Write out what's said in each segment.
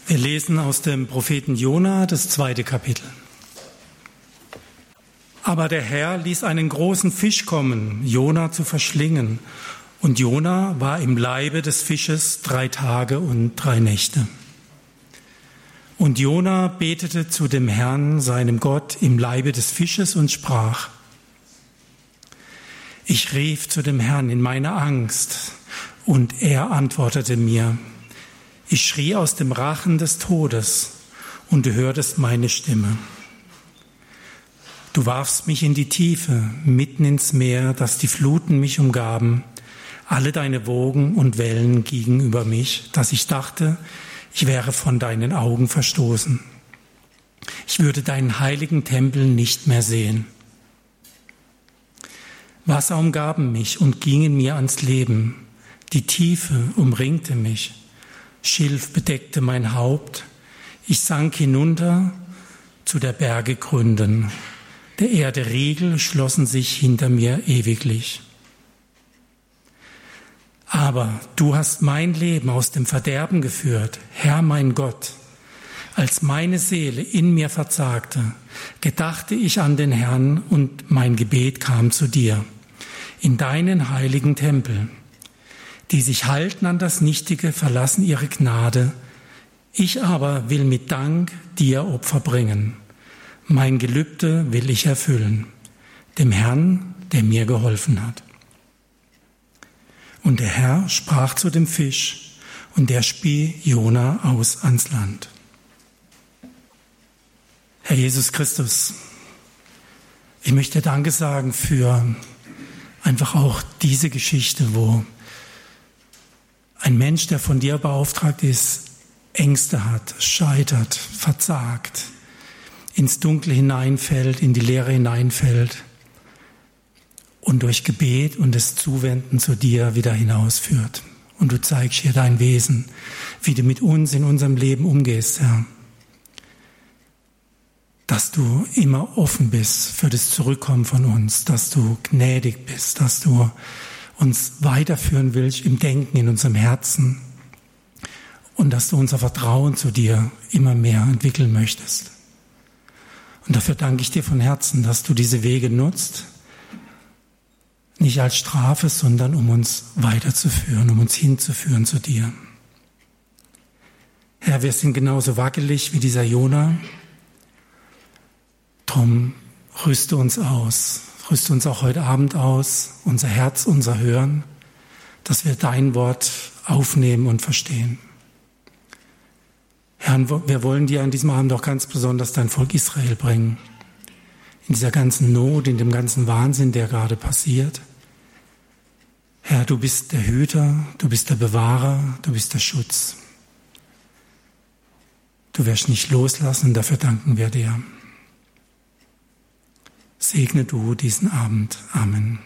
Wir lesen aus dem Propheten Jona, das 2. Kapitel. Aber der Herr ließ einen großen Fisch kommen, Jona zu verschlingen. Und Jona war im Leibe des Fisches 3 Tage und 3 Nächte. Und Jona betete zu dem Herrn, seinem Gott, im Leibe des Fisches und sprach: Ich rief zu dem Herrn in meiner Angst, und er antwortete mir. Ich schrie aus dem Rachen des Todes, und du hörtest meine Stimme. Du warfst mich in die Tiefe, mitten ins Meer, dass die Fluten mich umgaben. Alle deine Wogen und Wellen gingen über mich, dass ich dachte, ich wäre von deinen Augen verstoßen. Ich würde deinen heiligen Tempel nicht mehr sehen. Wasser umgaben mich und gingen mir ans Leben. Die Tiefe umringte mich. Schilf bedeckte mein Haupt. Ich sank hinunter zu der Berge Gründen. Der Erde Riegel schlossen sich hinter mir ewiglich. Aber du hast mein Leben aus dem Verderben geführt, Herr mein Gott. Als meine Seele in mir verzagte, gedachte ich an den Herrn und mein Gebet kam zu dir, in deinen heiligen Tempel. Die sich halten an das Nichtige, verlassen ihre Gnade. Ich aber will mit Dank dir Opfer bringen. Mein Gelübde will ich erfüllen, dem Herrn, der mir geholfen hat. Und der Herr sprach zu dem Fisch, und der spie Jona aus ans Land. Herr Jesus Christus, ich möchte Danke sagen für einfach auch diese Geschichte, wo ein Mensch, der von dir beauftragt ist, Ängste hat, scheitert, versagt, ins Dunkle hineinfällt, in die Leere hineinfällt und durch Gebet und das Zuwenden zu dir wieder hinausführt. Und du zeigst hier dein Wesen, wie du mit uns in unserem Leben umgehst, Herr. Dass du immer offen bist für das Zurückkommen von uns, dass du gnädig bist, dass du uns weiterführen willst im Denken, in unserem Herzen und dass du unser Vertrauen zu dir immer mehr entwickeln möchtest. Und dafür danke ich dir von Herzen, dass du diese Wege nutzt, nicht als Strafe, sondern um uns weiterzuführen, um uns hinzuführen zu dir. Herr, wir sind genauso wackelig wie dieser Jona. Drum rüste uns aus. Rüste uns auch heute Abend aus, unser Herz, unser Hören, dass wir dein Wort aufnehmen und verstehen. Herr, wir wollen dir an diesem Abend auch ganz besonders dein Volk Israel bringen. In dieser ganzen Not, in dem ganzen Wahnsinn, der gerade passiert. Herr, du bist der Hüter, du bist der Bewahrer, du bist der Schutz. Du wirst nicht loslassen, dafür danken wir dir. Segne du diesen Abend. Amen.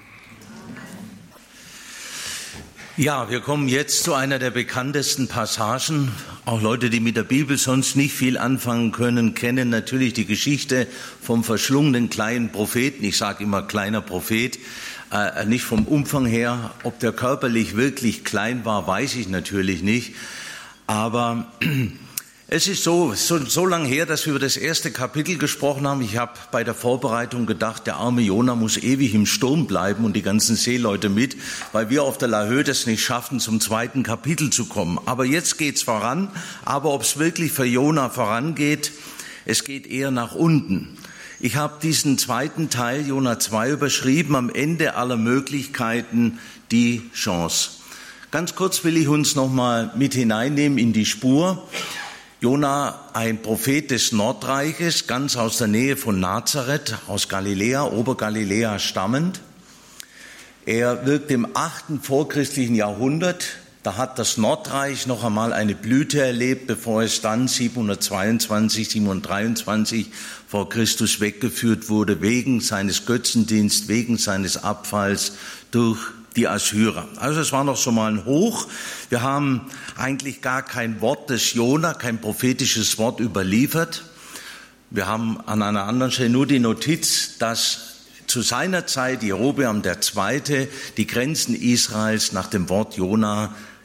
Ja, wir kommen jetzt zu einer der bekanntesten Passagen. Auch Leute, die mit der Bibel sonst nicht viel anfangen können, kennen natürlich die Geschichte vom verschlungenen kleinen Propheten. Ich sage immer kleiner Prophet, nicht vom Umfang her. Ob der körperlich wirklich klein war, weiß ich natürlich nicht. Aber es ist so lang her, dass wir über das 1. Kapitel gesprochen haben. Ich habe bei der Vorbereitung gedacht, der arme Jona muss ewig im Sturm bleiben und die ganzen Seeleute mit, weil wir auf der Lahoe das nicht schaffen, zum 2. Kapitel zu kommen. Aber jetzt geht's voran. Aber ob es wirklich für Jona vorangeht, es geht eher nach unten. Ich habe diesen 2. Teil, Jona 2, überschrieben, am Ende aller Möglichkeiten die Chance. Ganz kurz will ich uns nochmal mit hineinnehmen in die Spur. Jona, ein Prophet des Nordreiches, ganz aus der Nähe von Nazareth, aus Galiläa, Obergaliläa stammend. Er wirkt im 8. vorchristlichen Jahrhundert. Da hat das Nordreich noch einmal eine Blüte erlebt, bevor es dann 723 vor Christus weggeführt wurde, wegen seines Götzendienstes, wegen seines Abfalls durch die Assyrer. Also es war noch so mal ein Hoch. Wir haben eigentlich gar kein Wort des Jona, kein prophetisches Wort überliefert. Wir haben an einer anderen Stelle nur die Notiz, dass zu seiner Zeit Jerobeam II. Die Grenzen Israels nach dem Wort Jona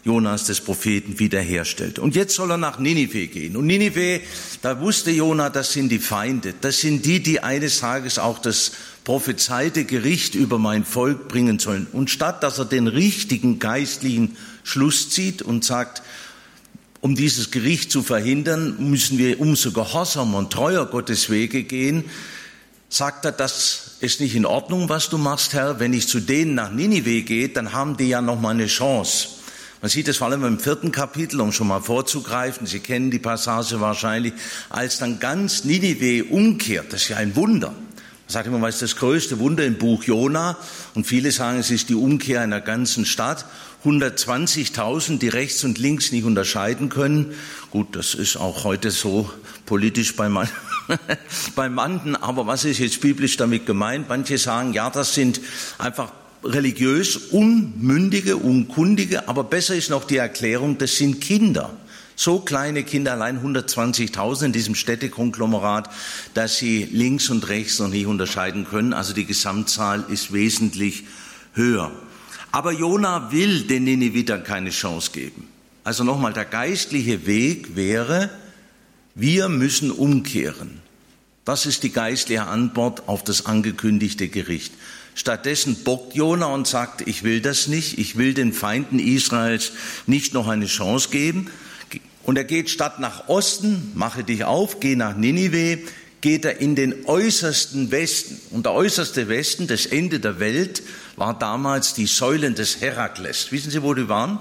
Jonas, des Propheten, wiederherstellt. Und jetzt soll er nach Ninive gehen. Und Ninive, da wusste Jona, das sind die Feinde. Das sind die eines Tages auch das prophezeite Gericht über mein Volk bringen sollen. Und statt dass er den richtigen geistlichen Schluss zieht und sagt, um dieses Gericht zu verhindern, müssen wir umso gehorsamer und treuer Gottes Wege gehen, sagt er, das ist nicht in Ordnung, was du machst, Herr. Wenn ich zu denen nach Ninive gehe, dann haben die ja noch mal eine Chance. Man sieht es vor allem im 4. Kapitel, um schon mal vorzugreifen. Sie kennen die Passage wahrscheinlich, als dann ganz Ninive umkehrt. Das ist ja ein Wunder. Man sagt immer, was ist das größte Wunder im Buch Jona? Und viele sagen, es ist die Umkehr einer ganzen Stadt. 120.000, die rechts und links nicht unterscheiden können. Gut, das ist auch heute so politisch bei manchen. Aber was ist jetzt biblisch damit gemeint? Manche sagen, ja, das sind einfach religiös Unmündige, Unkundige, aber besser ist noch die Erklärung, das sind Kinder. So kleine Kinder, allein 120.000 in diesem Städtekonglomerat, dass sie links und rechts noch nicht unterscheiden können. Also die Gesamtzahl ist wesentlich höher. Aber Jona will den Ninevitern keine Chance geben. Also nochmal, der geistliche Weg wäre, wir müssen umkehren. Das ist die geistliche Antwort auf das angekündigte Gericht. Stattdessen bockt Jona und sagt, ich will das nicht, ich will den Feinden Israels nicht noch eine Chance geben. Und er geht statt nach Osten, mache dich auf, geh nach Ninive, geht er in den äußersten Westen. Und der äußerste Westen, das Ende der Welt, war damals die Säulen des Herakles. Wissen Sie, wo die waren?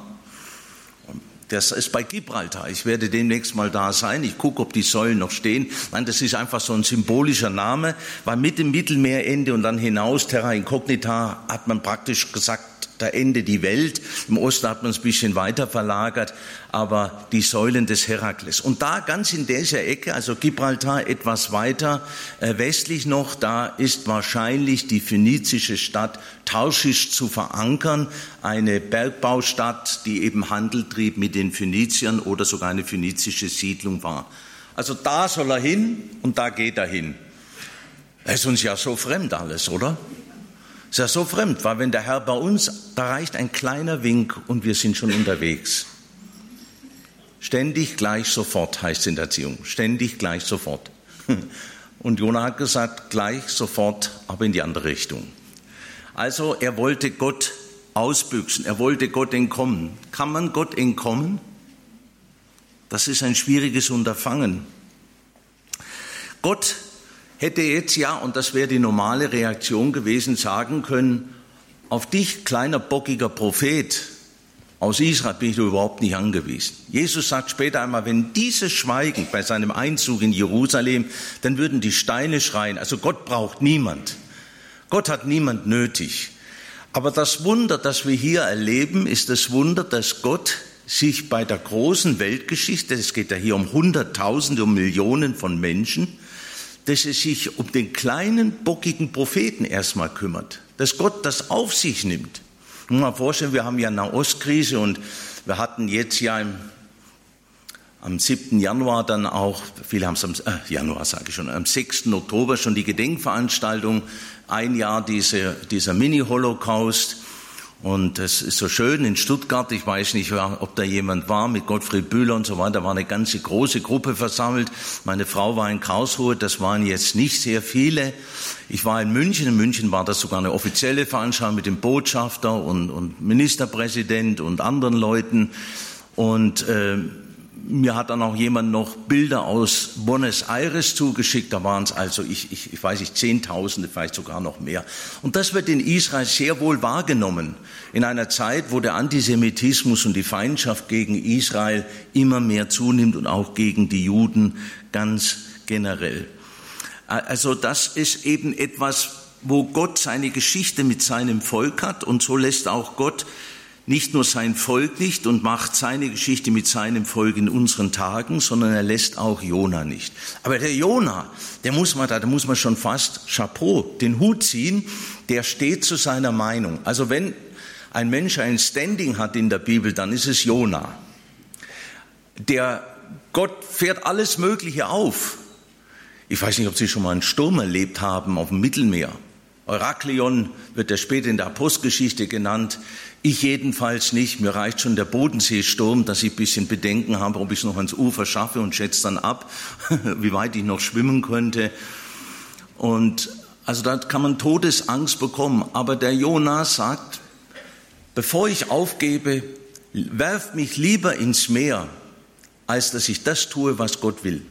Das ist bei Gibraltar. Ich werde demnächst mal da sein. Ich gucke, ob die Säulen noch stehen. Nein, das ist einfach so ein symbolischer Name. War mit dem Mittelmeerende und dann hinaus, Terra Incognita, hat man praktisch gesagt, da Ende die Welt. Im Osten hat man es ein bisschen weiter verlagert, aber die Säulen des Herakles. Und da ganz in dieser Ecke, also Gibraltar etwas weiter westlich noch, da ist wahrscheinlich die phönizische Stadt Tarschisch zu verankern, eine Bergbaustadt, die eben Handel trieb mit den Phöniziern oder sogar eine phönizische Siedlung war. Also da soll er hin und da geht er hin. Das ist uns ja so fremd alles, oder? Ist ja so fremd, weil wenn der Herr bei uns, da reicht ein kleiner Wink und wir sind schon unterwegs. Ständig, gleich, sofort heißt es in der Erziehung. Ständig, gleich, sofort. Und Jona hat gesagt, gleich, sofort, aber in die andere Richtung. Also er wollte Gott ausbüchsen, er wollte Gott entkommen. Kann man Gott entkommen? Das ist ein schwieriges Unterfangen. Gott hätte jetzt ja, und das wäre die normale Reaktion gewesen, sagen können, auf dich, kleiner, bockiger Prophet aus Israel, bin ich überhaupt nicht angewiesen. Jesus sagt später einmal, wenn diese schweigen bei seinem Einzug in Jerusalem, dann würden die Steine schreien. Also Gott braucht niemand. Gott hat niemand nötig. Aber das Wunder, das wir hier erleben, ist das Wunder, dass Gott sich bei der großen Weltgeschichte, es geht ja hier um Hunderttausende, um Millionen von Menschen, dass er sich um den kleinen, bockigen Propheten erstmal kümmert, dass Gott das auf sich nimmt. Ich muss mal vorstellen, wir haben ja eine Nahostkrise und wir hatten jetzt ja am 7. Januar dann auch, viele haben es am 6. Oktober schon die Gedenkveranstaltung, ein Jahr dieser Mini-Holocaust. Und es ist so schön in Stuttgart, ich weiß nicht, ob da jemand war, mit Gottfried Bühler und so weiter, da war eine ganze große Gruppe versammelt. Meine Frau war in Karlsruhe, das waren jetzt nicht sehr viele. Ich war in München war das sogar eine offizielle Veranstaltung mit dem Botschafter und Ministerpräsident und anderen Leuten. Und mir hat dann auch jemand noch Bilder aus Buenos Aires zugeschickt, da waren es also, ich weiß nicht, Zehntausende, vielleicht sogar noch mehr. Und das wird in Israel sehr wohl wahrgenommen, in einer Zeit, wo der Antisemitismus und die Feindschaft gegen Israel immer mehr zunimmt und auch gegen die Juden ganz generell. Also das ist eben etwas, wo Gott seine Geschichte mit seinem Volk hat und so lässt auch Gott nicht nur sein Volk nicht und macht seine Geschichte mit seinem Volk in unseren Tagen, sondern er lässt auch Jona nicht. Aber der Jona, da muss man schon fast Chapeau, den Hut ziehen, der steht zu seiner Meinung. Also wenn ein Mensch ein Standing hat in der Bibel, dann ist es Jona. Gott fährt alles Mögliche auf. Ich weiß nicht, ob Sie schon mal einen Sturm erlebt haben auf dem Mittelmeer. Eurakleon wird ja später in der Apostelgeschichte genannt. Ich jedenfalls nicht. Mir reicht schon der Bodenseesturm, dass ich ein bisschen Bedenken habe, ob ich es noch ans Ufer schaffe und schätze dann ab, wie weit ich noch schwimmen könnte. Und also da kann man Todesangst bekommen. Aber der Jona sagt, bevor ich aufgebe, werft mich lieber ins Meer, als dass ich das tue, was Gott will.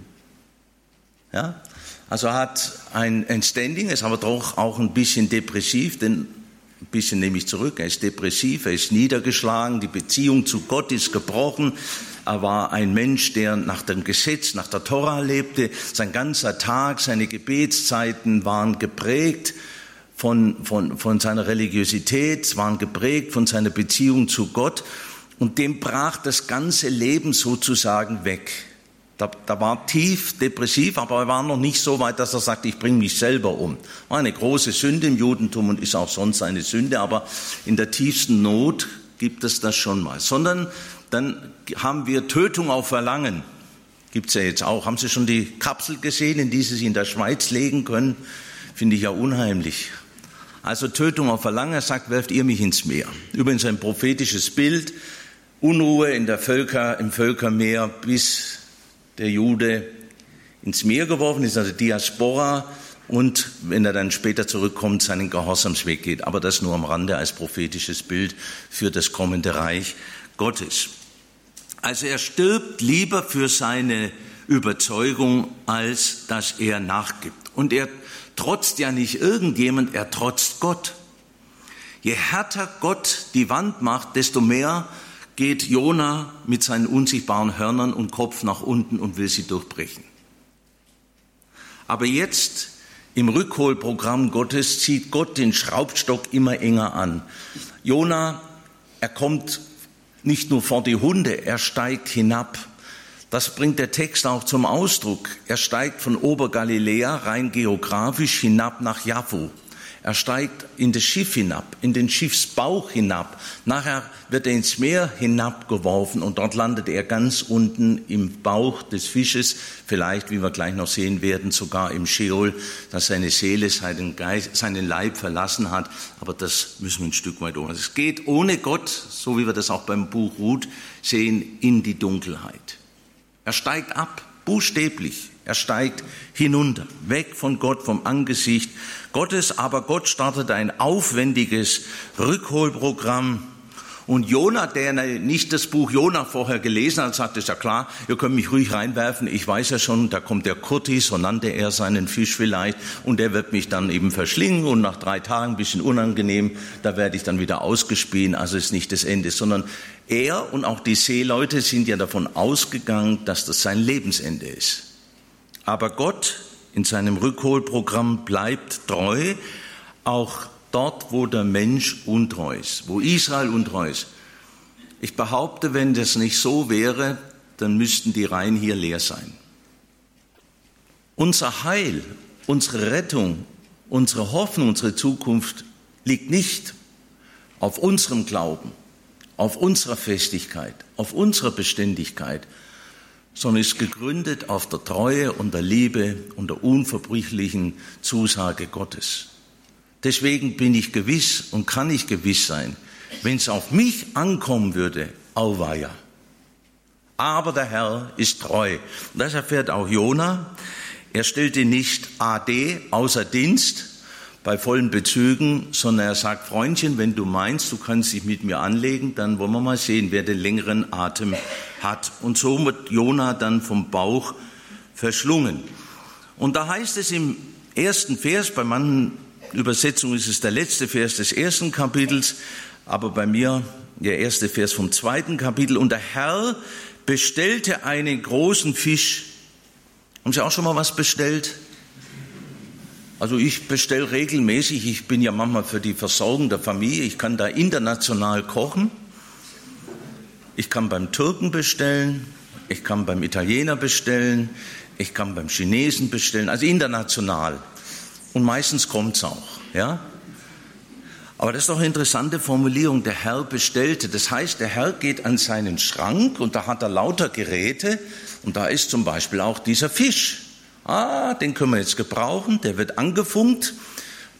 Ja? Also er hat ein Standing, ist aber doch auch ein bisschen depressiv, denn ein bisschen nehme ich zurück, er ist depressiv, er ist niedergeschlagen, die Beziehung zu Gott ist gebrochen. Er war ein Mensch, der nach dem Gesetz, nach der Tora lebte. Sein ganzer Tag, seine Gebetszeiten waren geprägt von seiner Religiosität, waren geprägt von seiner Beziehung zu Gott. Und dem brach das ganze Leben sozusagen weg. Da war tief depressiv, aber er war noch nicht so weit, dass er sagt, ich bringe mich selber um. War eine große Sünde im Judentum und ist auch sonst eine Sünde, aber in der tiefsten Not gibt es das schon mal. Sondern dann haben wir Tötung auf Verlangen. Gibt's ja jetzt auch. Haben Sie schon die Kapsel gesehen, in die Sie sich in der Schweiz legen können? Finde ich ja unheimlich. Also Tötung auf Verlangen, er sagt, werft ihr mich ins Meer. Übrigens ein prophetisches Bild. Unruhe im Völkermeer, bis der Jude ins Meer geworfen ist, also Diaspora, und wenn er dann später zurückkommt, seinen Gehorsamsweg geht. Aber das nur am Rande als prophetisches Bild für das kommende Reich Gottes. Also er stirbt lieber für seine Überzeugung, als dass er nachgibt. Und er trotzt ja nicht irgendjemand, er trotzt Gott. Je härter Gott die Wand macht, desto mehr geht Jona mit seinen unsichtbaren Hörnern und Kopf nach unten und will sie durchbrechen. Aber jetzt im Rückholprogramm Gottes zieht Gott den Schraubstock immer enger an. Jona, er kommt nicht nur vor die Hunde, er steigt hinab. Das bringt der Text auch zum Ausdruck. Er steigt von Obergaliläa rein geografisch hinab nach Jaffo. Er steigt in das Schiff hinab, in den Schiffsbauch hinab. Nachher wird er ins Meer hinabgeworfen und dort landet er ganz unten im Bauch des Fisches. Vielleicht, wie wir gleich noch sehen werden, sogar im Scheol, dass seine Seele seinen Leib verlassen hat. Aber das müssen wir ein Stück weit ohne. Es geht ohne Gott, so wie wir das auch beim Buch Ruth sehen, in die Dunkelheit. Er steigt ab, buchstäblich. Er steigt hinunter, weg von Gott, vom Angesicht Gottes. Aber Gott startet ein aufwendiges Rückholprogramm. Und Jona, der nicht das Buch Jona vorher gelesen hat, sagt, ist ja klar, ihr könnt mich ruhig reinwerfen. Ich weiß ja schon, da kommt der Kurti, so nannte er seinen Fisch vielleicht. Und der wird mich dann eben verschlingen. Und nach 3 Tagen, ein bisschen unangenehm, da werde ich dann wieder ausgespien. Also ist nicht das Ende, sondern er und auch die Seeleute sind ja davon ausgegangen, dass das sein Lebensende ist. Aber Gott in seinem Rückholprogramm bleibt treu, auch dort, wo der Mensch untreu ist, wo Israel untreu ist. Ich behaupte, wenn das nicht so wäre, dann müssten die Reihen hier leer sein. Unser Heil, unsere Rettung, unsere Hoffnung, unsere Zukunft liegt nicht auf unserem Glauben, auf unserer Festigkeit, auf unserer Beständigkeit, sondern ist gegründet auf der Treue und der Liebe und der unverbrüchlichen Zusage Gottes. Deswegen bin ich gewiss und kann ich gewiss sein, wenn es auf mich ankommen würde, auweia. Aber der Herr ist treu. Und das erfährt auch Jona. Er stellte nicht AD außer Dienst bei vollen Bezügen, sondern er sagt, Freundchen, wenn du meinst, du kannst dich mit mir anlegen, dann wollen wir mal sehen, wer den längeren Atem hat. Und so wird Jona dann vom Bauch verschlungen. Und da heißt es im 1. Vers, bei manchen Übersetzungen ist es der letzte Vers des 1. Kapitels, aber bei mir der erste Vers vom 2. Kapitel. Und der Herr bestellte einen großen Fisch. Haben Sie auch schon mal was bestellt? Also ich bestelle regelmäßig, ich bin ja manchmal für die Versorgung der Familie, ich kann da international kochen. Ich kann beim Türken bestellen, ich kann beim Italiener bestellen, ich kann beim Chinesen bestellen, also international. Und meistens kommt's auch, ja. Aber das ist doch eine interessante Formulierung, der Herr bestellte. Das heißt, der Herr geht an seinen Schrank und da hat er lauter Geräte und da ist zum Beispiel auch dieser Fisch. Den können wir jetzt gebrauchen, der wird angefunkt,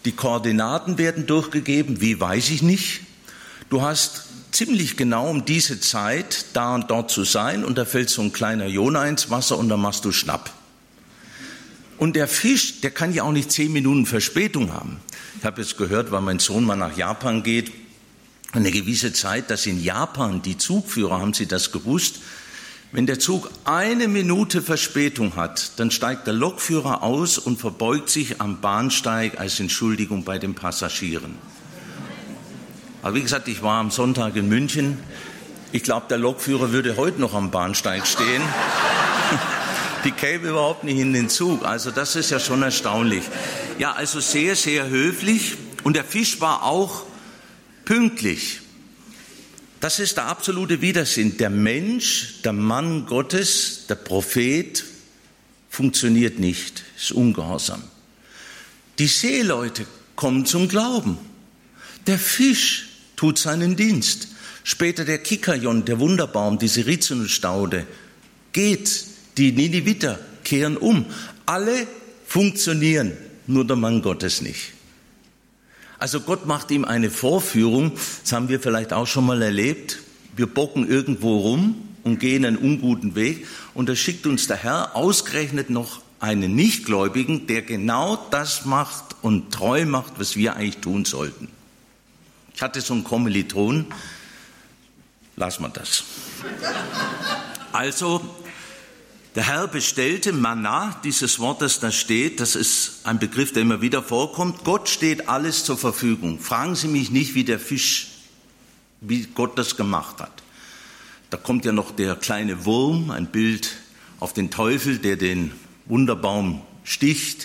Die Koordinaten werden durchgegeben, wie weiß ich nicht. Du hast ziemlich genau um diese Zeit da und dort zu sein und da fällt so ein kleiner Jona ins Wasser und dann machst du Schnapp. Und der Fisch, der kann ja auch nicht 10 Minuten Verspätung haben. Ich habe jetzt gehört, weil mein Sohn mal nach Japan geht, eine gewisse Zeit, dass in Japan die Zugführer, haben Sie das gewusst, wenn der Zug 1 Minute Verspätung hat, dann steigt der Lokführer aus und verbeugt sich am Bahnsteig als Entschuldigung bei den Passagieren. Aber wie gesagt, ich war am Sonntag in München. Ich glaube, der Lokführer würde heute noch am Bahnsteig stehen. Die käme überhaupt nicht in den Zug. Also das ist ja schon erstaunlich. Ja, also sehr, sehr höflich. Und der Fisch war auch pünktlich. Das ist der absolute Widersinn. Der Mensch, der Mann Gottes, der Prophet funktioniert nicht, ist ungehorsam. Die Seeleute kommen zum Glauben. Der Fisch tut seinen Dienst. Später der Kikajon, der Wunderbaum, diese Rizinusstaude, geht. Die Nineviter kehren um. Alle funktionieren, nur der Mann Gottes nicht. Also Gott macht ihm eine Vorführung, das haben wir vielleicht auch schon mal erlebt. Wir bocken irgendwo rum und gehen einen unguten Weg und da schickt uns der Herr ausgerechnet noch einen Nichtgläubigen, der genau das macht und treu macht, was wir eigentlich tun sollten. Ich hatte so einen Kommiliton, lassen wir das. Also, der Herr bestellte Manna, dieses Wort, das da steht, das ist ein Begriff, der immer wieder vorkommt. Gott steht alles zur Verfügung. Fragen Sie mich nicht, wie der Fisch, wie Gott das gemacht hat. Da kommt ja noch der kleine Wurm, ein Bild auf den Teufel, der den Wunderbaum sticht.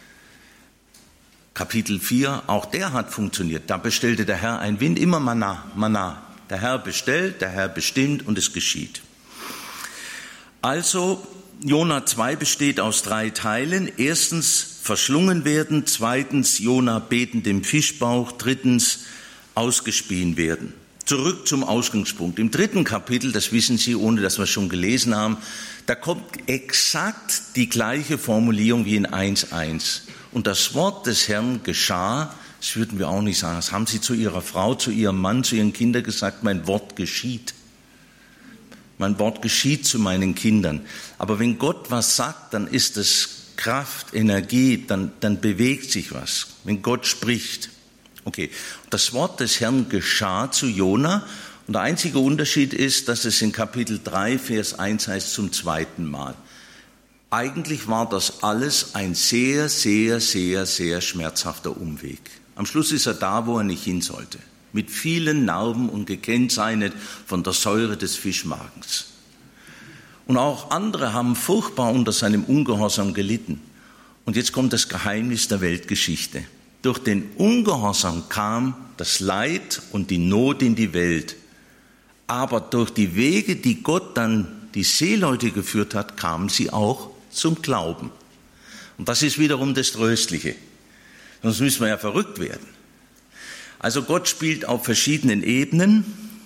Kapitel 4, auch der hat funktioniert. Da bestellte der Herr einen Wind, immer Manna. Der Herr bestellt, der Herr bestimmt und es geschieht. Also, Jona 2 besteht aus 3 Teilen. Erstens, verschlungen werden. Zweitens, Jona beten dem Fischbauch. Drittens, ausgespien werden. Zurück zum Ausgangspunkt. Im 3. Kapitel, das wissen Sie, ohne dass wir es schon gelesen haben, da kommt exakt die gleiche Formulierung wie in 1,1. Und das Wort des Herrn geschah, das würden wir auch nicht sagen, das haben Sie zu Ihrer Frau, zu Ihrem Mann, zu Ihren Kindern gesagt, mein Wort geschieht. Mein Wort geschieht zu meinen Kindern. Aber wenn Gott was sagt, dann ist es Kraft, Energie, dann bewegt sich was. Wenn Gott spricht. Okay, das Wort des Herrn geschah zu Jona. Und der einzige Unterschied ist, dass es in Kapitel 3, Vers 1 heißt zum 2. Mal. Eigentlich war das alles ein sehr, sehr, sehr, sehr schmerzhafter Umweg. Am Schluss ist er da, wo er nicht hin sollte. Mit vielen Narben und gekennzeichnet von der Säure des Fischmagens. Und auch andere haben furchtbar unter seinem Ungehorsam gelitten. Und jetzt kommt das Geheimnis der Weltgeschichte. Durch den Ungehorsam kam das Leid und die Not in die Welt. Aber durch die Wege, die Gott dann die Seeleute geführt hat, kamen sie auch zum Glauben. Und das ist wiederum das Tröstliche. Sonst müssen wir ja verrückt werden. Also Gott spielt auf verschiedenen Ebenen.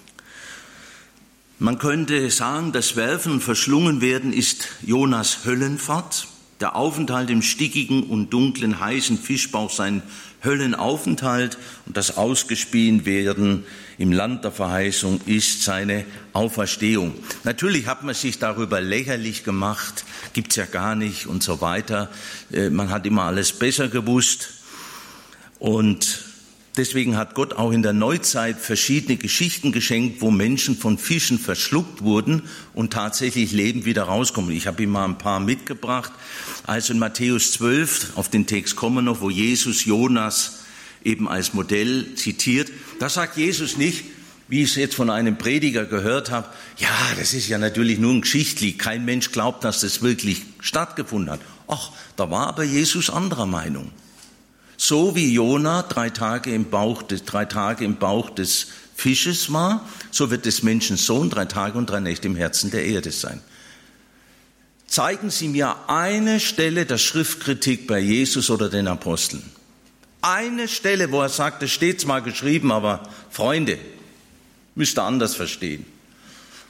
Man könnte sagen, das Werfen und Verschlungen werden ist Jonas Höllenfahrt. Der Aufenthalt im stickigen und dunklen, heißen Fischbauch sein Höllenaufenthalt und das Ausgespien werden im Land der Verheißung ist seine Auferstehung. Natürlich hat man sich darüber lächerlich gemacht, gibt's ja gar nicht und so weiter. Man hat immer alles besser gewusst und deswegen hat Gott auch in der Neuzeit verschiedene Geschichten geschenkt, wo Menschen von Fischen verschluckt wurden und tatsächlich lebend wieder rauskommen. Ich habe Ihnen mal ein paar mitgebracht. Also in Matthäus 12, auf den Text kommen wir noch, wo Jesus Jonas eben als Modell zitiert. Da sagt Jesus nicht, wie ich es jetzt von einem Prediger gehört habe, ja, das ist ja natürlich nur ein Geschichtli. Kein Mensch glaubt, dass das wirklich stattgefunden hat. Ach, da war aber Jesus anderer Meinung. So wie Jona 3 Tage im Bauch des Fisches war, so wird des Menschen Sohn 3 Tage und 3 Nächte im Herzen der Erde sein. Zeigen Sie mir eine Stelle der Schriftkritik bei Jesus oder den Aposteln. Eine Stelle, wo er sagt, es steht zwar geschrieben, aber Freunde, müsst ihr anders verstehen.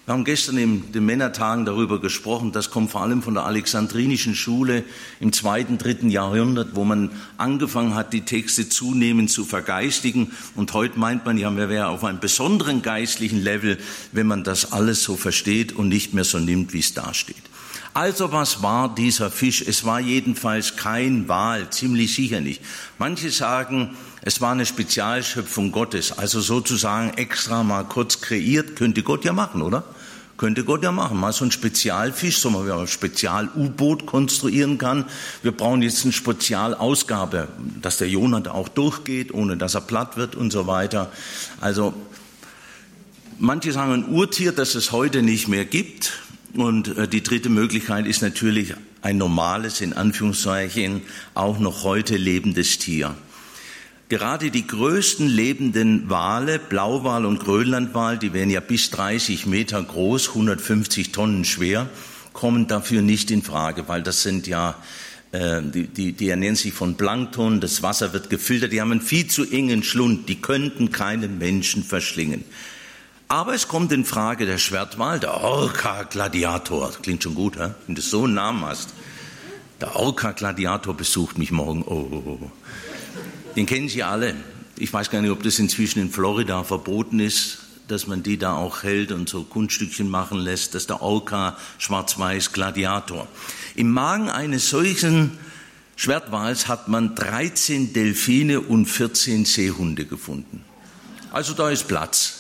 Wir haben gestern in den Männertagen darüber gesprochen, das kommt vor allem von der alexandrinischen Schule im 2., 3. Jahrhundert, wo man angefangen hat, die Texte zunehmend zu vergeistigen. Und heute meint man, ja, man wäre auf einem besonderen geistlichen Level, wenn man das alles so versteht und nicht mehr so nimmt, wie es da steht. Also was war dieser Fisch? Es war jedenfalls kein Wal, ziemlich sicher nicht. Manche sagen, es war eine Spezialschöpfung Gottes, also sozusagen extra mal kurz kreiert. Könnte Gott ja machen, oder? Könnte Gott ja machen. Mal so ein Spezialfisch, so mal ein Spezial-U-Boot konstruieren kann. Wir brauchen jetzt eine Spezialausgabe, dass der Jonah da auch durchgeht, ohne dass er platt wird und so weiter. Also manche sagen ein Urtier, das es heute nicht mehr gibt. Und die dritte Möglichkeit ist natürlich ein normales, in Anführungszeichen, auch noch heute lebendes Tier. Gerade die größten lebenden Wale, Blauwal und Grönlandwal, die wären ja bis 30 Meter groß, 150 Tonnen schwer, kommen dafür nicht in Frage, weil das sind ja, die ernähren sich von Plankton, das Wasser wird gefiltert, die haben einen viel zu engen Schlund, die könnten keinen Menschen verschlingen. Aber es kommt in Frage der Schwertwal, der Orca-Gladiator. Das klingt schon gut, wenn du so einen Namen hast. Der Orca-Gladiator besucht mich morgen. Oh. Den kennen Sie alle. Ich weiß gar nicht, ob das inzwischen in Florida verboten ist, dass man die da auch hält und so Kunststückchen machen lässt. Das ist der Orca-Schwarz-Weiß-Gladiator. Im Magen eines solchen Schwertwals hat man 13 Delfine und 14 Seehunde gefunden. Also da ist Platz.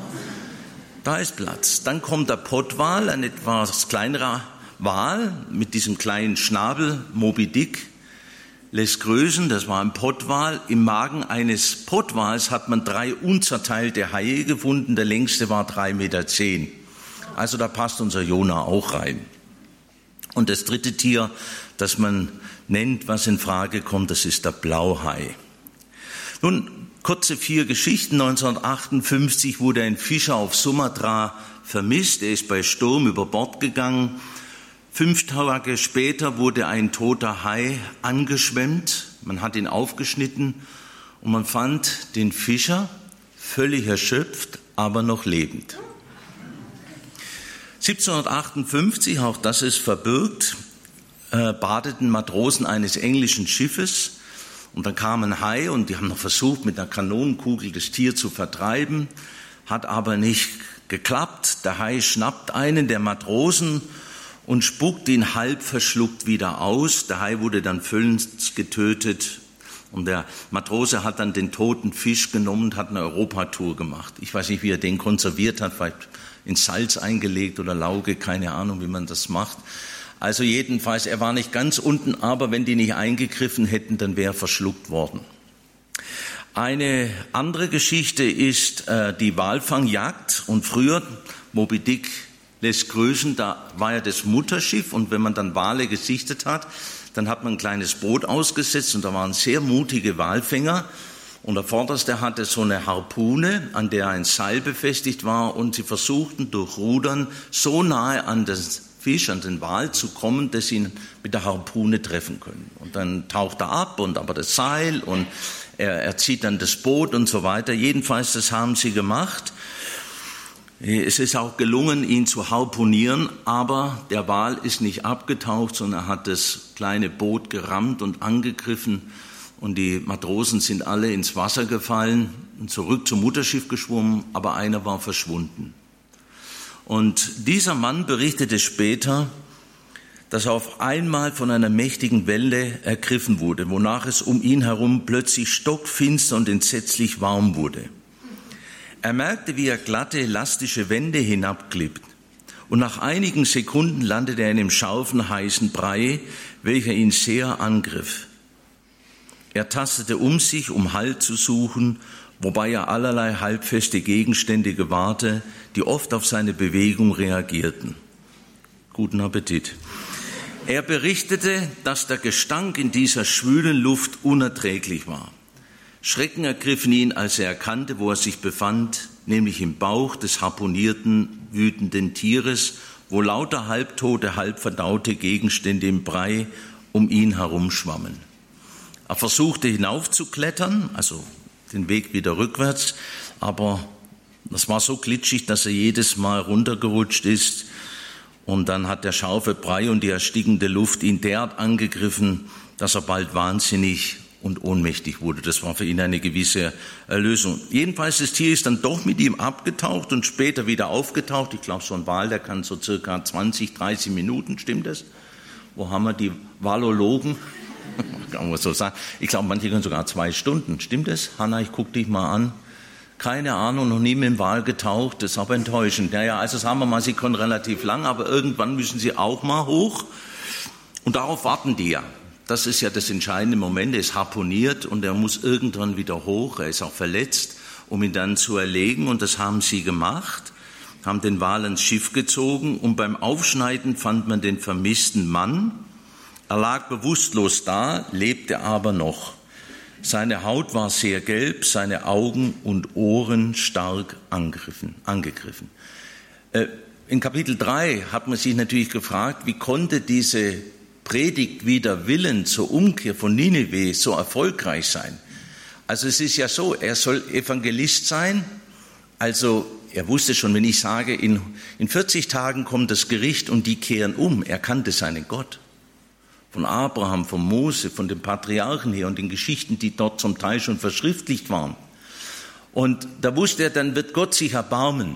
Da ist Platz. Dann kommt der Pottwal, ein etwas kleinerer Wal mit diesem kleinen Schnabel, Moby Dick, lässt grüßen, das war ein Pottwal. Im Magen eines Pottwals hat man 3 unzerteilte Haie gefunden, der längste war 3,10 Meter. Also da passt unser Jonah auch rein. Und das dritte Tier, das man nennt, was in Frage kommt, das ist der Blauhai. Nun, kurze 4 Geschichten. 1958 wurde ein Fischer auf Sumatra vermisst. Er ist bei Sturm über Bord gegangen. 5 Tage später wurde ein toter Hai angeschwemmt. Man hat ihn aufgeschnitten und man fand den Fischer völlig erschöpft, aber noch lebend. 1758, auch das ist verbürgt, badeten Matrosen eines englischen Schiffes. Und dann kam ein Hai und die haben noch versucht, mit einer Kanonenkugel das Tier zu vertreiben, hat aber nicht geklappt. Der Hai schnappt einen der Matrosen und spuckt ihn halb verschluckt wieder aus. Der Hai wurde dann vollends getötet und der Matrose hat dann den toten Fisch genommen und hat eine Europatour gemacht. Ich weiß nicht, wie er den konserviert hat, vielleicht in Salz eingelegt oder Lauge, keine Ahnung, wie man das macht. Also jedenfalls, er war nicht ganz unten, aber wenn die nicht eingegriffen hätten, dann wäre er verschluckt worden. Eine andere Geschichte ist die Walfangjagd. Und früher, Moby Dick lässt grüßen, da war ja das Mutterschiff. Und wenn man dann Wale gesichtet hat, dann hat man ein kleines Boot ausgesetzt. Und da waren sehr mutige Walfänger. Und der Vorderste hatte so eine Harpune, an der ein Seil befestigt war. Und sie versuchten durch Rudern so nahe an das Fisch, an den Wal zu kommen, dass sie ihn mit der Harpune treffen können. Und dann taucht er ab und aber das Seil und er zieht dann das Boot und so weiter. Jedenfalls, das haben sie gemacht. Es ist auch gelungen, ihn zu harpunieren, aber der Wal ist nicht abgetaucht, sondern er hat das kleine Boot gerammt und angegriffen und die Matrosen sind alle ins Wasser gefallen und zurück zum Mutterschiff geschwommen, aber einer war verschwunden. Und dieser Mann berichtete später, dass er auf einmal von einer mächtigen Welle ergriffen wurde, wonach es um ihn herum plötzlich stockfinster und entsetzlich warm wurde. Er merkte, wie er glatte, elastische Wände hinabglitt. Und nach einigen Sekunden landete er in einem scharfen, heißen Brei, welcher ihn sehr angriff. Er tastete um sich, um Halt zu suchen, wobei er allerlei halbfeste Gegenstände gewahrte, die oft auf seine Bewegung reagierten. Guten Appetit. Er berichtete, dass der Gestank in dieser schwülen Luft unerträglich war. Schrecken ergriffen ihn, als er erkannte, wo er sich befand, nämlich im Bauch des harpunierten, wütenden Tieres, wo lauter halbtote, halbverdaute Gegenstände im Brei um ihn herumschwammen. Er versuchte hinaufzuklettern, also den Weg wieder rückwärts, aber Das war so glitschig, dass er jedes Mal runtergerutscht ist. Und dann hat der scharfe Brei und die erstickende Luft ihn derart angegriffen, dass er bald wahnsinnig und ohnmächtig wurde. Das war für ihn eine gewisse Erlösung. Jedenfalls, das Tier ist dann doch mit ihm abgetaucht und später wieder aufgetaucht. Ich glaube, so ein Wal, der kann so circa 20, 30 Minuten, stimmt das? Wo haben wir die Walologen? Kann man so sagen. Ich glaube, manche können sogar 2 Stunden. Stimmt das? Hanna, ich gucke dich mal an. Keine Ahnung, noch nie mit dem Wal getaucht, das ist aber enttäuschend. Ja, also sagen wir mal, sie können relativ lang, aber irgendwann müssen sie auch mal hoch. Und darauf warten die ja. Das ist ja das entscheidende Moment. Er ist harpuniert und er muss irgendwann wieder hoch. Er ist auch verletzt, um ihn dann zu erlegen. Und das haben sie gemacht, haben den Wal ins Schiff gezogen. Und beim Aufschneiden fand man den vermissten Mann. Er lag bewusstlos da, lebte aber noch. Seine Haut war sehr gelb, seine Augen und Ohren stark angegriffen. In Kapitel 3 hat man sich natürlich gefragt, wie konnte diese Predigt wider Willen zur Umkehr von Ninive so erfolgreich sein? Also es ist ja so, er soll Evangelist sein. Also er wusste schon, wenn ich sage, in 40 Tagen kommt das Gericht und die kehren um. Er kannte seinen Gott. Von Abraham, von Mose, von den Patriarchen her und den Geschichten, die dort zum Teil schon verschriftlicht waren. Und da wusste er, dann wird Gott sich erbarmen.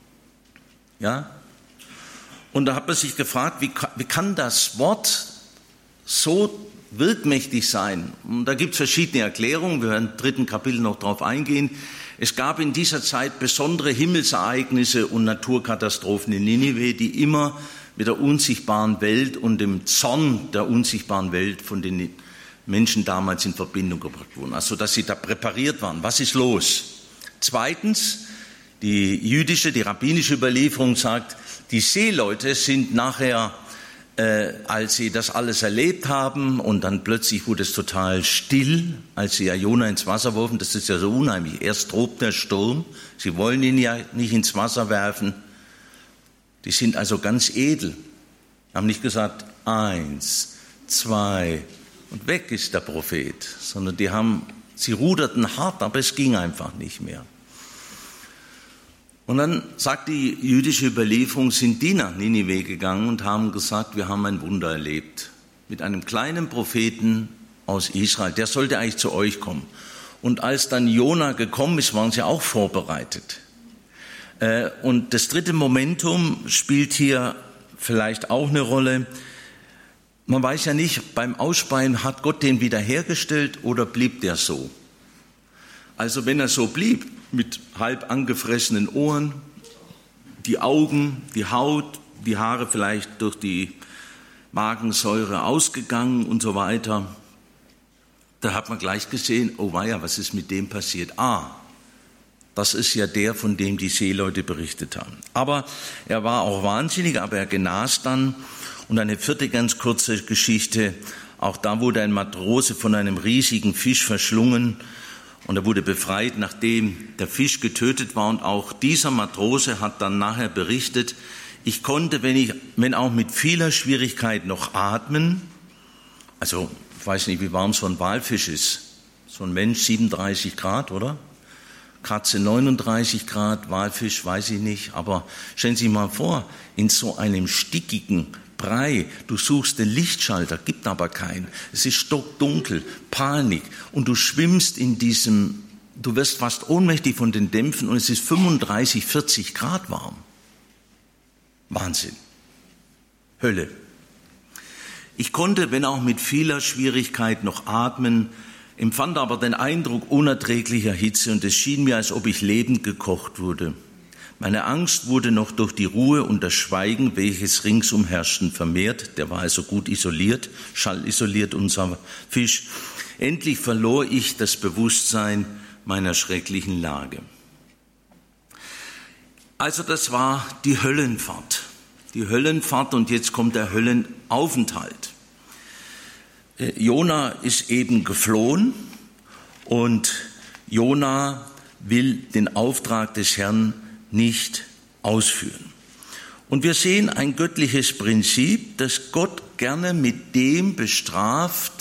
Ja? Und da hat man sich gefragt, wie kann das Wort so wirkmächtig sein? Und da gibt es verschiedene Erklärungen, wir werden im 3. Kapitel noch darauf eingehen. Es gab in dieser Zeit besondere Himmelsereignisse und Naturkatastrophen in Ninive, die immer mit der unsichtbaren Welt und dem Zorn der unsichtbaren Welt von den Menschen damals in Verbindung gebracht wurden. Also, dass sie da präpariert waren. Was ist los? Zweitens, die rabbinische Überlieferung sagt, die Seeleute sind nachher, als sie das alles erlebt haben und dann plötzlich wurde es total still, als sie ja Jona ins Wasser warfen. Das ist ja so unheimlich. Erst tobt der Sturm. Sie wollen ihn ja nicht ins Wasser werfen. Die sind also ganz edel, haben nicht gesagt 1, 2 und weg ist der Prophet, sondern sie ruderten hart, aber es ging einfach nicht mehr. Und dann sagt die jüdische Überlieferung, sind die nach Ninive gegangen und haben gesagt, wir haben ein Wunder erlebt mit einem kleinen Propheten aus Israel, der sollte eigentlich zu euch kommen. Und als dann Jona gekommen ist, waren sie auch vorbereitet. Und das 3. Momentum spielt hier vielleicht auch eine Rolle. Man weiß ja nicht, beim Ausspeien hat Gott den wiederhergestellt oder blieb der so? Also wenn er so blieb, mit halb angefressenen Ohren, die Augen, die Haut, die Haare vielleicht durch die Magensäure ausgegangen und so weiter, da hat man gleich gesehen, oh weia, was ist mit dem passiert? Das ist ja der, von dem die Seeleute berichtet haben. Aber er war auch wahnsinnig, aber er genas dann. Und eine 4. ganz kurze Geschichte, auch da wurde ein Matrose von einem riesigen Fisch verschlungen und er wurde befreit, nachdem der Fisch getötet war. Und auch dieser Matrose hat dann nachher berichtet, ich konnte, wenn auch mit vieler Schwierigkeit noch atmen, also ich weiß nicht, wie warm so ein Walfisch ist, so ein Mensch 37 Grad, oder? Katze 39 Grad, Walfisch, weiß ich nicht, aber stellen Sie sich mal vor, in so einem stickigen Brei, du suchst den Lichtschalter, gibt aber keinen, es ist stockdunkel, Panik und du schwimmst in diesem, du wirst fast ohnmächtig von den Dämpfen und es ist 35, 40 Grad warm. Wahnsinn. Hölle. Ich konnte, wenn auch mit vieler Schwierigkeit, noch atmen, empfand aber den Eindruck unerträglicher Hitze und es schien mir, als ob ich lebend gekocht wurde. Meine Angst wurde noch durch die Ruhe und das Schweigen, welches ringsum herrschten, vermehrt. Der war also gut isoliert, schallisoliert, unser Fisch. Endlich verlor ich das Bewusstsein meiner schrecklichen Lage. Also das war die Höllenfahrt. Die Höllenfahrt und jetzt kommt der Höllenaufenthalt. Jona ist eben geflohen und Jona will den Auftrag des Herrn nicht ausführen. Und wir sehen ein göttliches Prinzip, dass Gott gerne mit dem bestraft,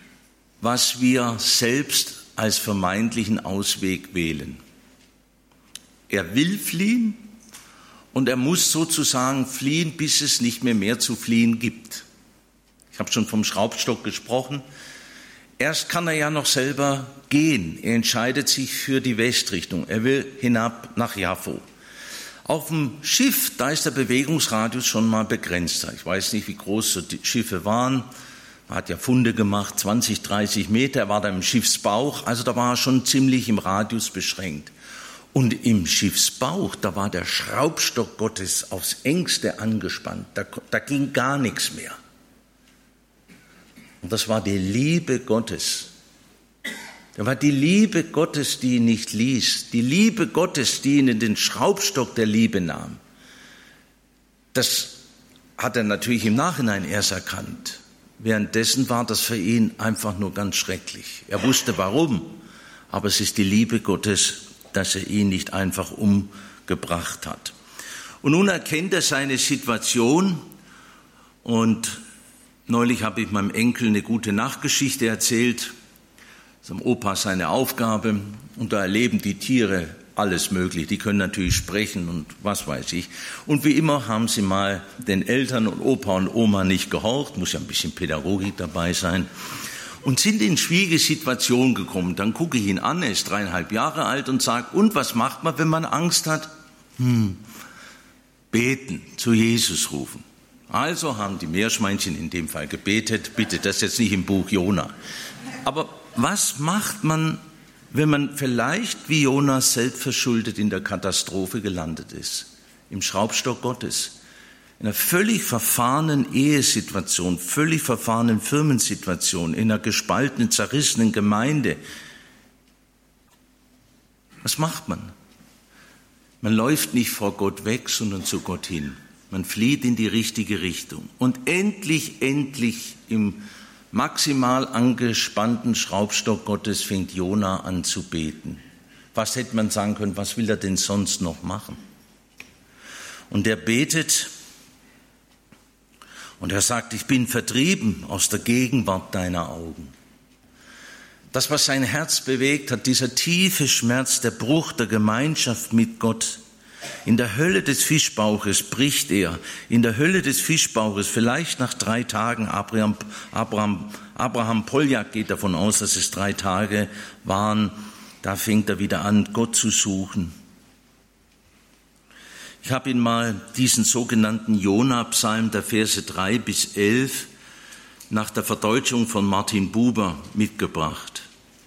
was wir selbst als vermeintlichen Ausweg wählen. Er will fliehen und er muss sozusagen fliehen, bis es nicht mehr zu fliehen gibt. Ich habe schon vom Schraubstock gesprochen. Erst kann er ja noch selber gehen. Er entscheidet sich für die Westrichtung. Er will hinab nach Jaffo. Auf dem Schiff, da ist der Bewegungsradius schon mal begrenzter. Ich weiß nicht, wie groß so die Schiffe waren. Man hat ja Funde gemacht, 20, 30 Meter. Er war da im Schiffsbauch, also da war er schon ziemlich im Radius beschränkt. Und im Schiffsbauch, da war der Schraubstock Gottes aufs Engste angespannt. Da ging gar nichts mehr. Und das war die Liebe Gottes. Da war die Liebe Gottes, die ihn nicht ließ. Die Liebe Gottes, die ihn in den Schraubstock der Liebe nahm. Das hat er natürlich im Nachhinein erst erkannt. Währenddessen war das für ihn einfach nur ganz schrecklich. Er wusste warum, aber es ist die Liebe Gottes, dass er ihn nicht einfach umgebracht hat. Und nun erkennt er seine Situation und neulich habe ich meinem Enkel eine gute Nachtgeschichte erzählt. Das ist dem Opa seine Aufgabe und da erleben die Tiere alles Mögliche. Die können natürlich sprechen und was weiß ich. Und wie immer haben sie mal den Eltern und Opa und Oma nicht gehorcht, muss ja ein bisschen Pädagogik dabei sein, und sind in schwierige Situationen gekommen. Dann gucke ich ihn an, er ist 3,5 Jahre alt und sage, und was macht man, wenn man Angst hat? Beten, zu Jesus rufen. Also haben die Meerschweinchen in dem Fall gebetet. Bitte, das ist jetzt nicht im Buch Jona. Aber was macht man, wenn man vielleicht wie Jona selbstverschuldet in der Katastrophe gelandet ist? Im Schraubstock Gottes. In einer völlig verfahrenen Ehesituation, völlig verfahrenen Firmensituation, in einer gespaltenen, zerrissenen Gemeinde. Was macht man? Man läuft nicht vor Gott weg, sondern zu Gott hin. Man flieht in die richtige Richtung. Und endlich im maximal angespannten Schraubstock Gottes fängt Jona an zu beten. Was hätte man sagen können, was will er denn sonst noch machen? Und er betet und er sagt, ich bin vertrieben aus der Gegenwart deiner Augen. Das, was sein Herz bewegt hat, dieser tiefe Schmerz, der Bruch der Gemeinschaft mit Gott. In der Hölle des Fischbauches bricht er. In der Hölle des Fischbauches, vielleicht nach 3 Tagen, Abraham Poljak geht davon aus, dass es 3 Tage waren, da fängt er wieder an, Gott zu suchen. Ich habe Ihnen mal diesen sogenannten Jona-Psalm der Verse 3 bis 11 nach der Verdeutschung von Martin Buber mitgebracht.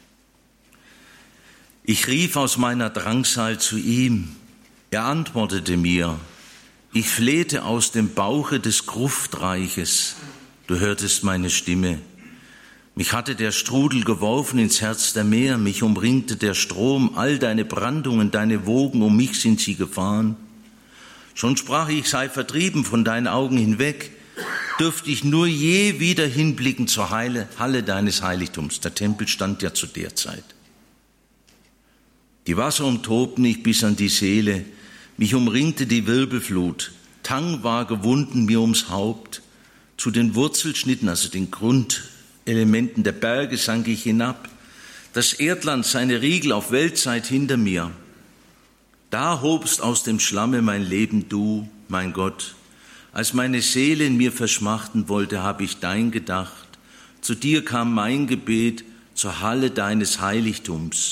Ich rief aus meiner Drangsal zu ihm. Er antwortete mir, ich flehte aus dem Bauche des Gruftreiches, du hörtest meine Stimme. Mich hatte der Strudel geworfen ins Herz der Meer, mich umringte der Strom, all deine Brandungen, deine Wogen, um mich sind sie gefahren. Schon sprach ich, sei vertrieben von deinen Augen hinweg, dürfte ich nur je wieder hinblicken zur Halle deines Heiligtums. Der Tempel stand ja zu der Zeit. Die Wasser umtobten mich bis an die Seele, mich umringte die Wirbelflut, Tang war gewunden mir ums Haupt, zu den Wurzelschnitten, also den Grundelementen der Berge, sank ich hinab, das Erdland seine Riegel auf Weltzeit hinter mir. Da hobst aus dem Schlamme mein Leben du, mein Gott. Als meine Seele in mir verschmachten wollte, habe ich dein gedacht. Zu dir kam mein Gebet zur Halle deines Heiligtums.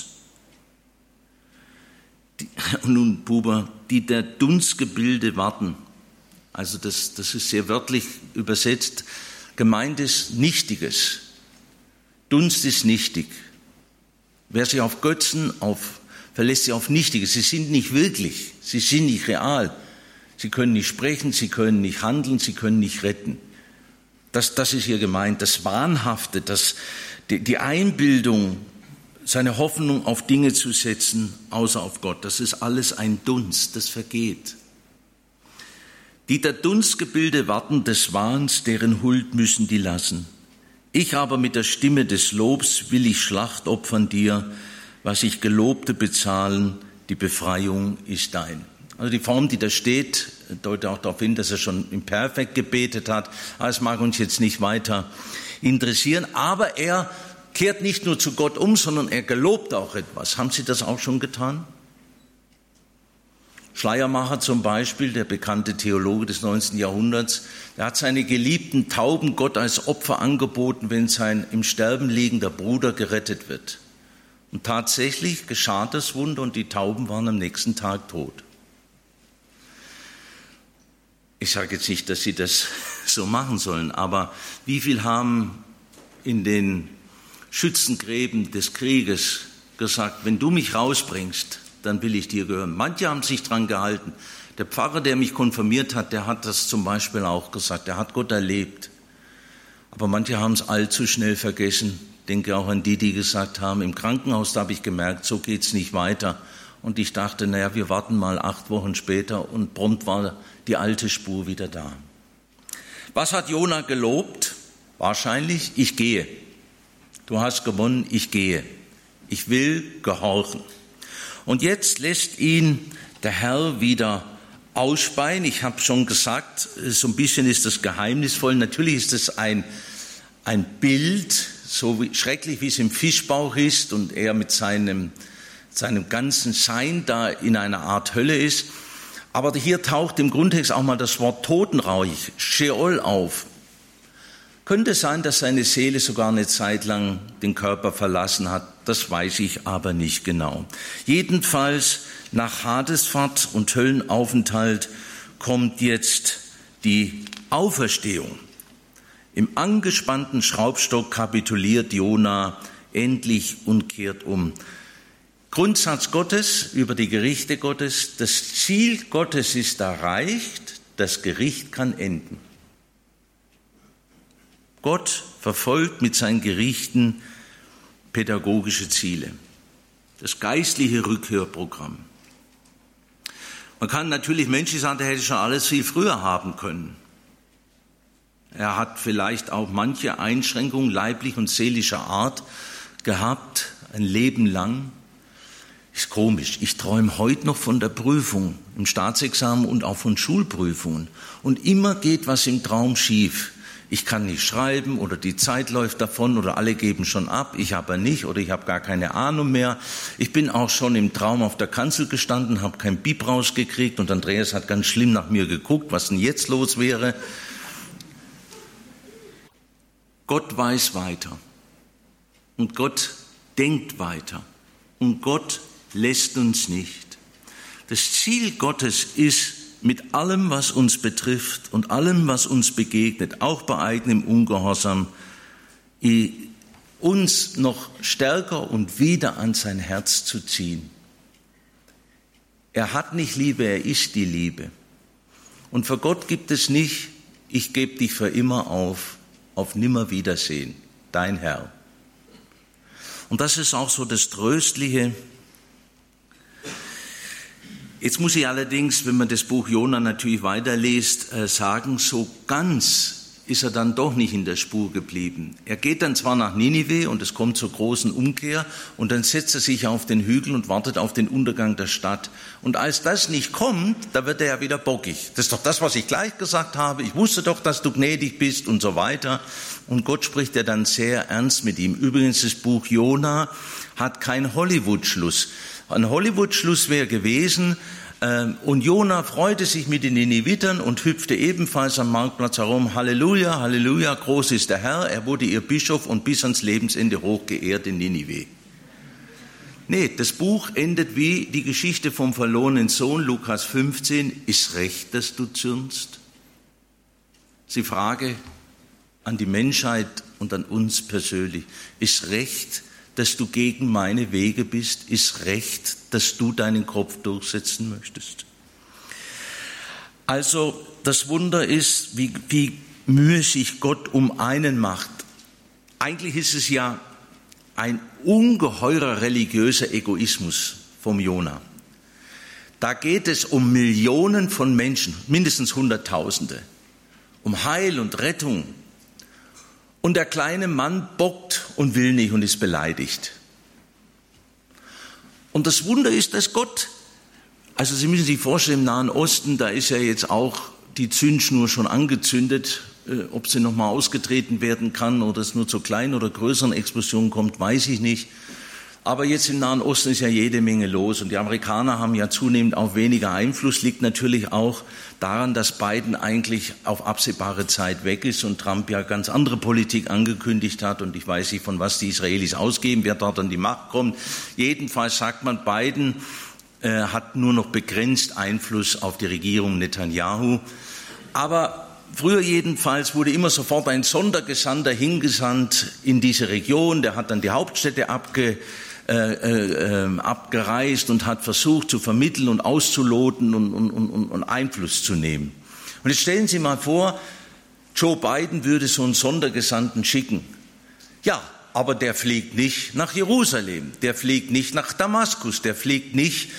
Und nun, Buber, die der Dunstgebilde warten. Also das ist sehr wörtlich übersetzt. Gemeint ist Nichtiges. Dunst ist nichtig. Wer sich auf Götzen verlässt sich auf Nichtiges. Sie sind nicht wirklich, sie sind nicht real. Sie können nicht sprechen, sie können nicht handeln, sie können nicht retten. Das ist hier gemeint. Das Wahnhafte, die Einbildung, seine Hoffnung auf Dinge zu setzen, außer auf Gott. Das ist alles ein Dunst, das vergeht. Die der Dunstgebilde warten des Wahns, deren Huld müssen die lassen. Ich aber mit der Stimme des Lobs will ich Schlacht opfern dir, was ich Gelobte bezahlen, die Befreiung ist dein. Also die Form, die da steht, deutet auch darauf hin, dass er schon im Perfekt gebetet hat. Aber es mag uns jetzt nicht weiter interessieren. Aber er kehrt nicht nur zu Gott um, sondern er gelobt auch etwas. Haben Sie das auch schon getan? Schleiermacher zum Beispiel, der bekannte Theologe des 19. Jahrhunderts, der hat seine geliebten Tauben Gott als Opfer angeboten, wenn sein im Sterben liegender Bruder gerettet wird. Und tatsächlich geschah das Wunder und die Tauben waren am nächsten Tag tot. Ich sage jetzt nicht, dass sie das so machen sollen, aber wie viel haben in den Schützengräben des Krieges gesagt, wenn du mich rausbringst, dann will ich dir gehören. Manche haben sich dran gehalten. Der Pfarrer, der mich konfirmiert hat, der hat das zum Beispiel auch gesagt. Der hat Gott erlebt. Aber manche haben es allzu schnell vergessen. Ich denke auch an die gesagt haben, im Krankenhaus, da habe ich gemerkt, so geht's nicht weiter. Und ich dachte, naja, wir warten mal 8 Wochen später und prompt war die alte Spur wieder da. Was hat Jona gelobt? Wahrscheinlich, ich gehe. Du hast gewonnen, ich gehe. Ich will gehorchen. Und jetzt lässt ihn der Herr wieder ausspeien. Ich habe schon gesagt, so ein bisschen ist das geheimnisvoll. Natürlich ist es ein Bild, so schrecklich wie es im Fischbauch ist und er mit seinem ganzen Sein da in einer Art Hölle ist. Aber hier taucht im Grundtext auch mal das Wort Totenreich, Sheol, auf. Könnte sein, dass seine Seele sogar eine Zeit lang den Körper verlassen hat. Das weiß ich aber nicht genau. Jedenfalls nach Hadesfahrt und Höllenaufenthalt kommt jetzt die Auferstehung. Im angespannten Schraubstock kapituliert Jona endlich und kehrt um. Grundsatz Gottes über die Gerichte Gottes: Das Ziel Gottes ist erreicht, das Gericht kann enden. Gott verfolgt mit seinen Gerichten pädagogische Ziele. Das geistliche Rückhörprogramm. Man kann natürlich menschlich sagen, der hätte schon alles viel früher haben können. Er hat vielleicht auch manche Einschränkungen leiblich und seelischer Art gehabt, ein Leben lang. Ist komisch. Ich träume heute noch von der Prüfung im Staatsexamen und auch von Schulprüfungen. Und immer geht was im Traum schief. Ich kann nicht schreiben oder die Zeit läuft davon oder alle geben schon ab, ich aber nicht oder ich habe gar keine Ahnung mehr. Ich bin auch schon im Traum auf der Kanzel gestanden, habe kein Bib rausgekriegt und Andreas hat ganz schlimm nach mir geguckt, was denn jetzt los wäre. Gott weiß weiter und Gott denkt weiter und Gott lässt uns nicht. Das Ziel Gottes ist, mit allem, was uns betrifft und allem, was uns begegnet, auch bei eigenem Ungehorsam, uns noch stärker und wieder an sein Herz zu ziehen. Er hat nicht Liebe, er ist die Liebe. Und für Gott gibt es nicht, ich gebe dich für immer auf Nimmerwiedersehen, dein Herr. Und das ist auch so das Tröstliche. Jetzt muss ich allerdings, wenn man das Buch Jona natürlich weiterliest, sagen, so ganz ist er dann doch nicht in der Spur geblieben. Er geht dann zwar nach Ninive und es kommt zur großen Umkehr und dann setzt er sich auf den Hügel und wartet auf den Untergang der Stadt. Und als das nicht kommt, da wird er ja wieder bockig. Das ist doch das, was ich gleich gesagt habe. Ich wusste doch, dass du gnädig bist und so weiter. Und Gott spricht ja dann sehr ernst mit ihm. Übrigens, das Buch Jona hat keinen Hollywood-Schluss. Ein Hollywood-Schluss wäre gewesen, und Jona freute sich mit den Ninivitern und hüpfte ebenfalls am Marktplatz herum. Halleluja, Halleluja, groß ist der Herr. Er wurde ihr Bischof und bis ans Lebensende hochgeehrt in Ninive. Nee, das Buch endet wie die Geschichte vom verlorenen Sohn, Lukas 15. Ist recht, dass du zürnst? Die Frage an die Menschheit und an uns persönlich. Ist recht, dass du gegen meine Wege bist? Ist recht, dass du deinen Kopf durchsetzen möchtest? Also das Wunder ist, wie Mühe sich Gott um einen macht. Eigentlich ist es ja ein ungeheurer religiöser Egoismus vom Jona. Da geht es um Millionen von Menschen, mindestens Hunderttausende, um Heil und Rettung. Und der kleine Mann bockt und will nicht und ist beleidigt. Und das Wunder ist, dass Gott, also Sie müssen sich vorstellen, im Nahen Osten, da ist ja jetzt auch die Zündschnur schon angezündet. Ob sie nochmal ausgetreten werden kann oder es nur zu kleinen oder größeren Explosionen kommt, weiß ich nicht. Aber jetzt im Nahen Osten ist ja jede Menge los und die Amerikaner haben ja zunehmend auch weniger Einfluss, liegt natürlich auch daran, dass Biden eigentlich auf absehbare Zeit weg ist und Trump ja ganz andere Politik angekündigt hat und ich weiß nicht, von was die Israelis ausgeben, wer dort an die Macht kommt. Jedenfalls sagt man, Biden hat nur noch begrenzt Einfluss auf die Regierung Netanyahu. Aber früher jedenfalls wurde immer sofort ein Sondergesandter hingesandt in diese Region, der hat dann die Hauptstädte abgereist und hat versucht zu vermitteln und auszuloten und Einfluss zu nehmen. Und jetzt stellen Sie mal vor, Joe Biden würde so einen Sondergesandten schicken. Ja, aber der fliegt nicht nach Jerusalem, der fliegt nicht nach Damaskus, der fliegt nicht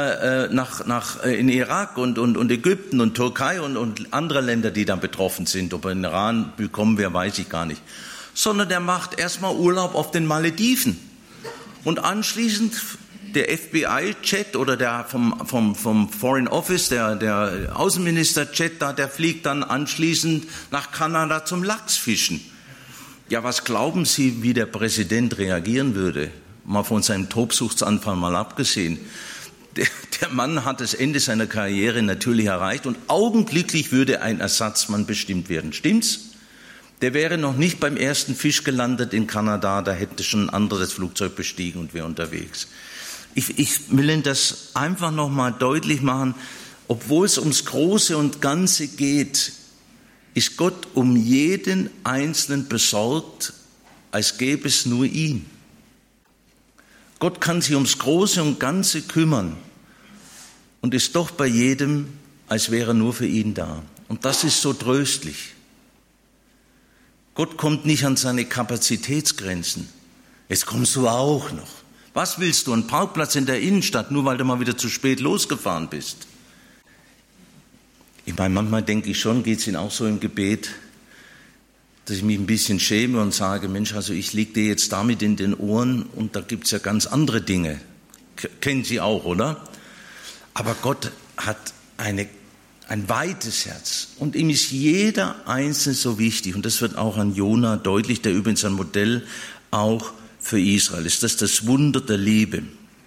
in Irak und Ägypten und Türkei und andere Länder, die dann betroffen sind. Ob er in den Iran bekommen wäre, weiß ich gar nicht. Sondern der macht erstmal Urlaub auf den Malediven. Und anschließend der FBI-Jet oder der vom Foreign Office, der Außenminister-Jet da, der fliegt dann anschließend nach Kanada zum Lachsfischen. Ja, was glauben Sie, wie der Präsident reagieren würde? Mal von seinem Tobsuchtsanfall mal abgesehen. Der Mann hat das Ende seiner Karriere natürlich erreicht und augenblicklich würde ein Ersatzmann bestimmt werden. Stimmt's? Der wäre noch nicht beim ersten Fisch gelandet in Kanada, da hätte schon ein anderes Flugzeug bestiegen und wäre unterwegs. Ich will Ihnen das einfach noch mal deutlich machen, obwohl es ums Große und Ganze geht, ist Gott um jeden Einzelnen besorgt, als gäbe es nur ihn. Gott kann sich ums Große und Ganze kümmern und ist doch bei jedem, als wäre er nur für ihn da. Und das ist so tröstlich. Gott kommt nicht an seine Kapazitätsgrenzen. Jetzt kommst du auch noch. Was willst du? Einen Parkplatz in der Innenstadt, nur weil du mal wieder zu spät losgefahren bist? Ich meine, manchmal denke ich schon, geht es Ihnen auch so im Gebet, dass ich mich ein bisschen schäme und sage, Mensch, also ich liege dir jetzt damit in den Ohren und da gibt es ja ganz andere Dinge. Kennen Sie auch, oder? Aber Gott hat ein weites Herz und ihm ist jeder Einzelne so wichtig und das wird auch an Jona deutlich, der übrigens ein Modell auch für Israel ist. Das ist das Wunder der Liebe.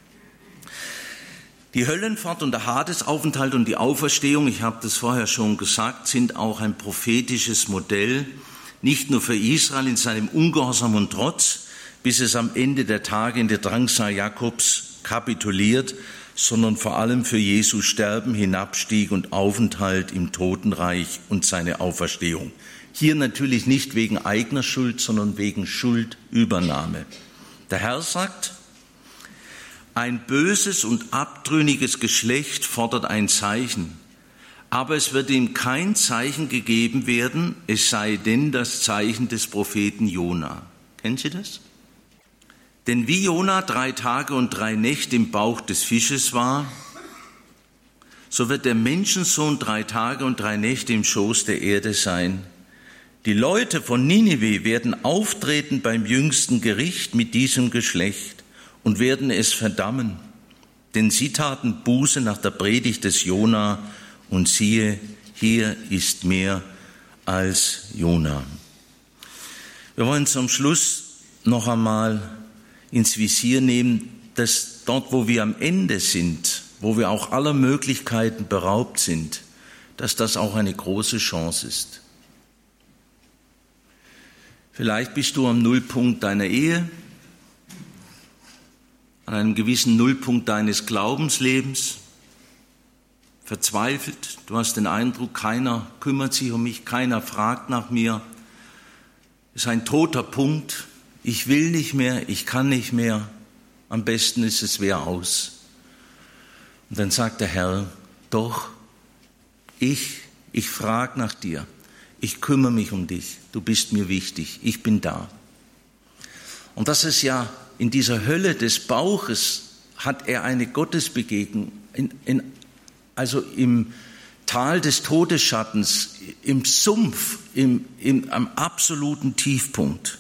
Die Höllenfahrt und der Hadesaufenthalt und die Auferstehung, ich habe das vorher schon gesagt, sind auch ein prophetisches Modell, nicht nur für Israel in seinem Ungehorsam und Trotz, bis es am Ende der Tage in der Drangsal Jakobs kapituliert, sondern vor allem für Jesu Sterben, Hinabstieg und Aufenthalt im Totenreich und seine Auferstehung. Hier natürlich nicht wegen eigener Schuld, sondern wegen Schuldübernahme. Der Herr sagt, ein böses und abtrünniges Geschlecht fordert ein Zeichen, aber es wird ihm kein Zeichen gegeben werden, es sei denn das Zeichen des Propheten Jona. Kennen Sie das? Denn wie Jona 3 Tage und 3 Nächte im Bauch des Fisches war, so wird der Menschensohn 3 Tage und 3 Nächte im Schoß der Erde sein. Die Leute von Ninive werden auftreten beim jüngsten Gericht mit diesem Geschlecht und werden es verdammen, denn sie taten Buße nach der Predigt des Jona und siehe, hier ist mehr als Jona. Wir wollen zum Schluss noch einmal ins Visier nehmen, dass dort, wo wir am Ende sind, wo wir auch aller Möglichkeiten beraubt sind, dass das auch eine große Chance ist. Vielleicht bist du am Nullpunkt deiner Ehe, an einem gewissen Nullpunkt deines Glaubenslebens, verzweifelt. Du hast den Eindruck, keiner kümmert sich um mich, keiner fragt nach mir. Es ist ein toter Punkt. Ich will nicht mehr, ich kann nicht mehr. Am besten ist es wäre aus. Und dann sagt der Herr, doch, ich frage nach dir. Ich kümmere mich um dich. Du bist mir wichtig. Ich bin da. Und das ist ja in dieser Hölle des Bauches hat er eine Gottesbegegnung. Also im Tal des Todesschattens, im Sumpf, am absoluten Tiefpunkt,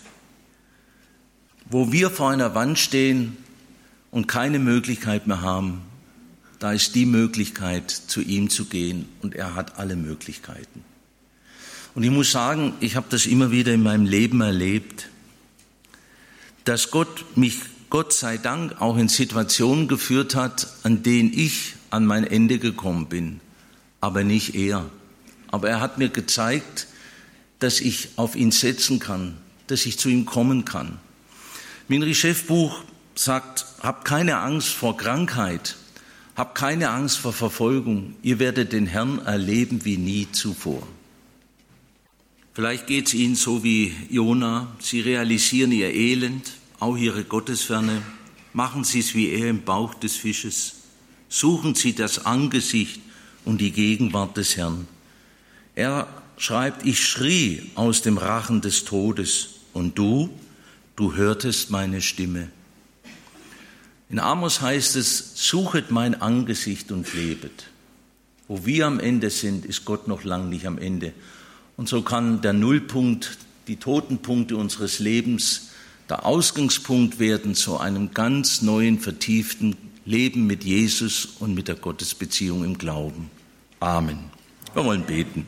wo wir vor einer Wand stehen und keine Möglichkeit mehr haben, da ist die Möglichkeit, zu ihm zu gehen und er hat alle Möglichkeiten. Und ich muss sagen, ich habe das immer wieder in meinem Leben erlebt, dass Gott mich Gott sei Dank auch in Situationen geführt hat, an denen ich an mein Ende gekommen bin, aber nicht er. Aber er hat mir gezeigt, dass ich auf ihn setzen kann, dass ich zu ihm kommen kann. Minri Chefbuch sagt, habt keine Angst vor Krankheit, habt keine Angst vor Verfolgung, ihr werdet den Herrn erleben wie nie zuvor. Vielleicht geht es Ihnen so wie Jona, Sie realisieren Ihr Elend, auch Ihre Gottesferne, machen Sie es wie er im Bauch des Fisches, suchen Sie das Angesicht und die Gegenwart des Herrn. Er schreibt, ich schrie aus dem Rachen des Todes und du hörtest meine Stimme. In Amos heißt es, suchet mein Angesicht und lebet. Wo wir am Ende sind, ist Gott noch lang nicht am Ende. Und so kann der Nullpunkt, die Totenpunkte unseres Lebens, der Ausgangspunkt werden zu einem ganz neuen, vertieften Leben mit Jesus und mit der Gottesbeziehung im Glauben. Amen. Wir wollen beten.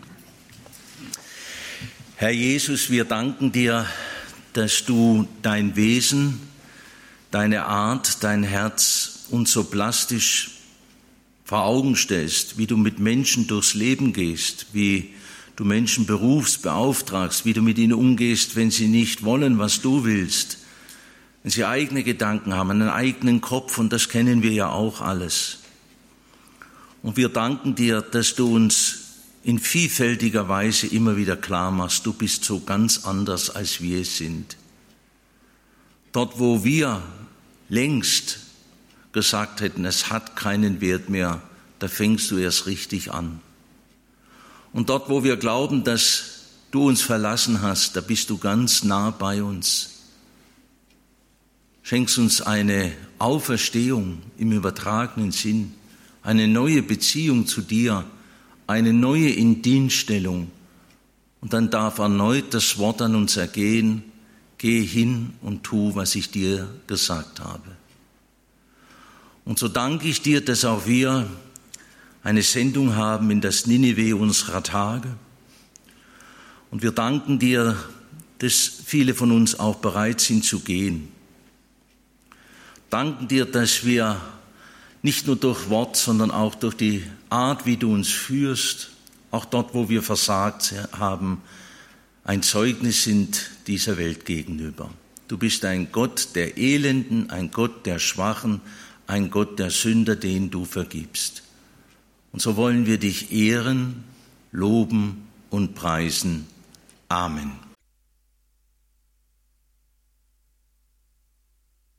Herr Jesus, wir danken dir, dass du dein Wesen, deine Art, dein Herz uns so plastisch vor Augen stellst, wie du mit Menschen durchs Leben gehst, wie du Menschen berufst, beauftragst, wie du mit ihnen umgehst, wenn sie nicht wollen, was du willst, wenn sie eigene Gedanken haben, einen eigenen Kopf, und das kennen wir ja auch alles. Und wir danken dir, dass du uns in vielfältiger Weise immer wieder klar machst, du bist so ganz anders, als wir es sind. Dort, wo wir längst gesagt hätten, es hat keinen Wert mehr, da fängst du erst richtig an. Und dort, wo wir glauben, dass du uns verlassen hast, da bist du ganz nah bei uns. Schenkst uns eine Auferstehung im übertragenen Sinn, eine neue Beziehung zu dir, eine neue Indienststellung. Und dann darf erneut das Wort an uns ergehen, geh hin und tu, was ich dir gesagt habe. Und so danke ich dir, dass auch wir eine Sendung haben in das Ninive unserer Tage. Und wir danken dir, dass viele von uns auch bereit sind zu gehen. Danken dir, dass wir nicht nur durch Wort, sondern auch durch die Art, wie du uns führst, auch dort, wo wir versagt haben, ein Zeugnis sind dieser Welt gegenüber. Du bist ein Gott der Elenden, ein Gott der Schwachen, ein Gott der Sünder, den du vergibst. Und so wollen wir dich ehren, loben und preisen. Amen.